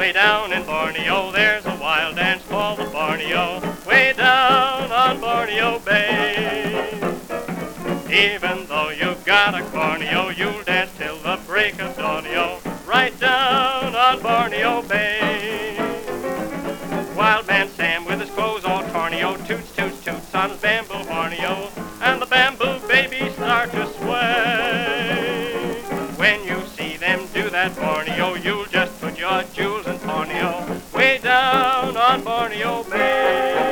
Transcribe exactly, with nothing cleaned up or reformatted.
Way down in Borneo, there's a wild dance called the Borneo, way down on Borneo Bay. Even though you've got a corneo, you'll dance till the break of dawn-o, right down on Borneo Bay. Wild man Sam with his clothes all torneo, toots, toots, toots on his bamboo horneo, and the bamboo babies start to sway. When you see them do that Borneo, you'll just put your jewels in Borneo, way down on Borneo Bay.